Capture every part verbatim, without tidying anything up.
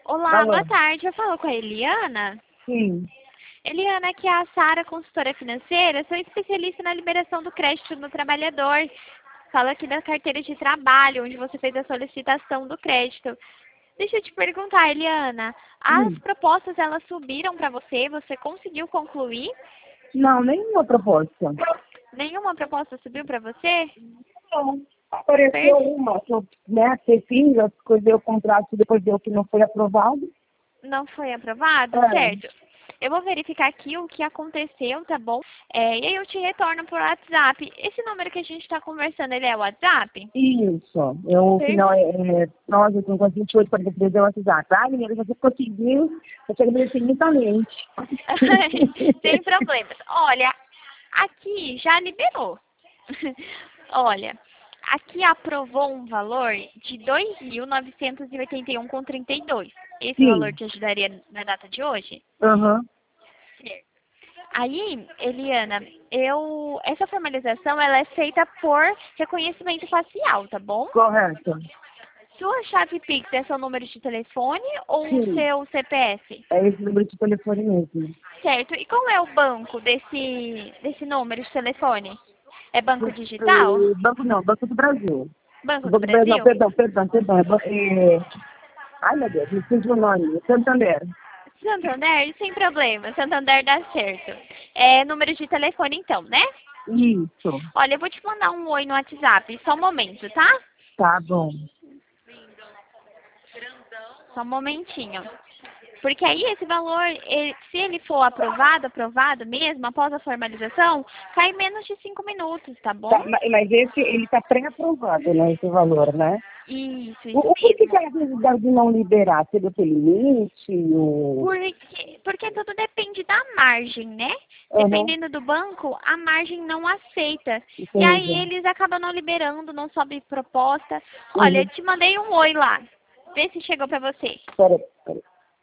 Olá, Alô? boa tarde. Eu falo com a Eliana. Sim. Eliana, aqui é a Sara, consultora financeira. Sou especialista na liberação do crédito no trabalhador. Falo aqui da carteira de trabalho, onde você fez a solicitação do crédito. Deixa eu te perguntar, Eliana, as Hum. propostas elas subiram para você? Você conseguiu concluir? Não, nenhuma proposta. Nenhuma proposta subiu para você? Não. Apareceu Per- uma que eu, né, que fiz, eu escrevi o contrato, depois deu que não foi aprovado. Não foi aprovado? É, Certo. Eu vou verificar aqui o que aconteceu, tá bom? É, e aí eu te retorno por WhatsApp. Esse número que a gente está conversando, ele é o WhatsApp? isso. Eu, o Per- final é, é nove oito vinte e oito quarenta e três é o WhatsApp. Ah, menina, você conseguiu, eu te agradeço infinitamente. Sem problemas. Olha, aqui já liberou. Olha, aqui aprovou um valor de dois mil novecentos e oitenta e um vírgula trinta e dois. Esse valor Sim. te ajudaria na data de hoje? Aham. Certo. Aí, Eliana, eu essa formalização ela é feita por reconhecimento facial, tá bom? Correto. Sua chave Pix é seu número de telefone ou o Sim. seu C P F? É esse número de telefone mesmo. Certo. E qual é o banco desse, desse número de telefone? É banco digital? É, Banco não, Banco do Brasil. Banco do Banco do Brasil, não, Brasil? perdão, perdão, perdão. É, ba- é, ai, meu Deus, me esqueci o nome. Santander. Santander? Sem problema. Santander dá certo. É número de telefone então, né? Isso. Olha, eu vou te mandar um oi no WhatsApp. Só um momento, tá? Tá bom. Só um momentinho. Porque aí esse valor, ele- se ele for aprovado, aprovado mesmo, após a formalização, cai em menos de cinco minutos, tá bom? Tá, ma- mas esse, ele tá pré-aprovado, né, esse valor, né? Isso, O, isso o porquê que mesmo. às vezes dá de não liberar? Seria pelo limite? O... Porque, porque tudo depende da margem, né? Aham, Dependendo do banco, a margem não aceita. E aí entendi. eles acabam não liberando, não sobe proposta. Olha, eu Uhum. te mandei um oi lá. Vê se chegou pra você. Pera, pera.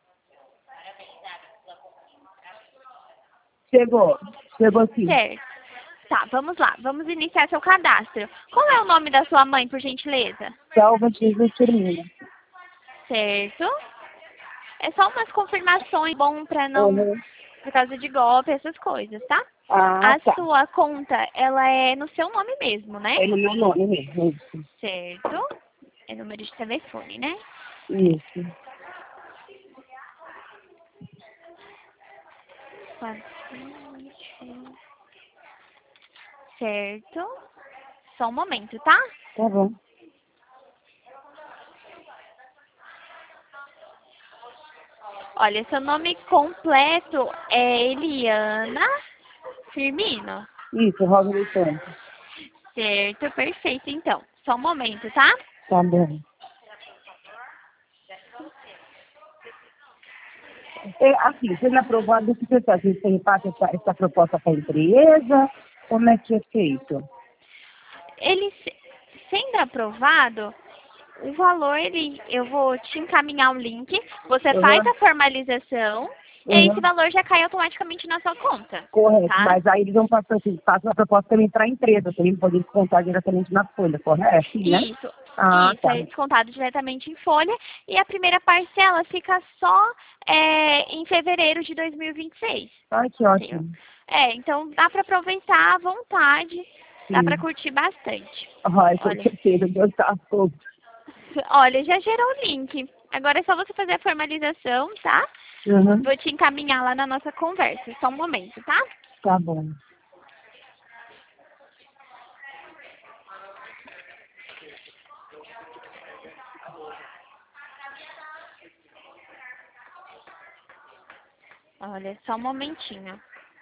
Chegou. Chegou sim. Certo. Tá, vamos lá. Vamos iniciar seu cadastro. Qual é o nome da sua mãe, por gentileza? Salva Jesus termina. Certo. É só umas confirmações bom pra não, Uhum. por causa de golpe, essas coisas, tá? Ah, A tá. sua conta, ela é no seu nome mesmo, né? É no meu nome mesmo. Isso. Certo. É número de telefone, né? Isso. Certo. Só um momento, tá? Tá bom. Olha, seu nome completo é Eliana Firmino. Isso, Rosa do Santos. Certo, perfeito, então. Só um momento, tá? Tá bom. É, assim, sendo aprovado, o que você faz? Você repassa essa, essa proposta para a empresa? Como é que é feito? Ele se- sendo aprovado, o valor, ele, eu vou te encaminhar o link, você faz Uhum, a formalização e aí esse uhum, valor já cai automaticamente na sua conta, correto. tá? Mas aí eles vão passar, assim, passam a proposta também para a empresa, para ele poder descontar diretamente na folha, correto? Assim, né? Isso, Ah, isso, tá. é descontado diretamente em folha e a primeira parcela fica só é, em fevereiro de dois mil e vinte e seis. Ai, que Entendeu? ótimo. É, então dá para aproveitar à vontade, dá para Sim. curtir bastante. Ai, com Olha, certeza, Deus tá todo. olha, já gerou o link. Agora é só você fazer a formalização, tá? Uhum, Vou te encaminhar lá na nossa conversa. Só um momento, tá? tá bom. Olha, só um momentinho.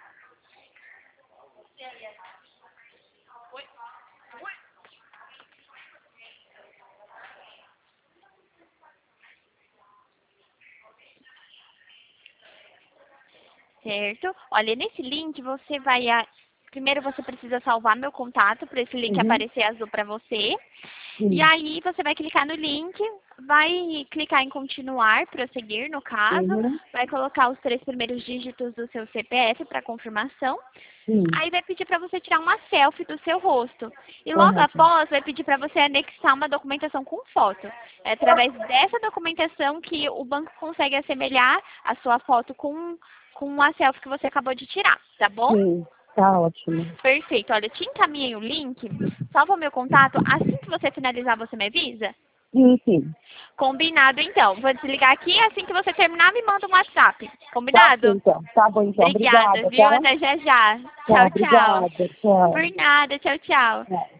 Certo? Olha, nesse link você vai a... Primeiro você precisa salvar meu contato para esse link Uhum, aparecer azul para você. Sim. E aí você vai clicar no link, vai clicar em continuar, prosseguir no caso, Uhum. vai colocar os três primeiros dígitos do seu C P F para confirmação. Sim. Aí vai pedir para você tirar uma selfie do seu rosto. E logo Correto. após vai pedir para você anexar uma documentação com foto. É através dessa documentação que o banco consegue assemelhar a sua foto com, com a selfie que você acabou de tirar, tá bom? Sim, tá ótimo. Perfeito. Olha, eu te encaminhei o link, salva o meu contato. Assim que você finalizar, você me avisa? Sim, sim. Combinado, então. Vou desligar aqui. Assim que você terminar, me manda um WhatsApp. Tá bom, Combinado? então. Tá bom, então. Obrigada, Obrigada, viu? tá? Até já já. Tá, Tchau, tchau. obrigada. Tchau. Por nada. Tchau, tchau. Tchau.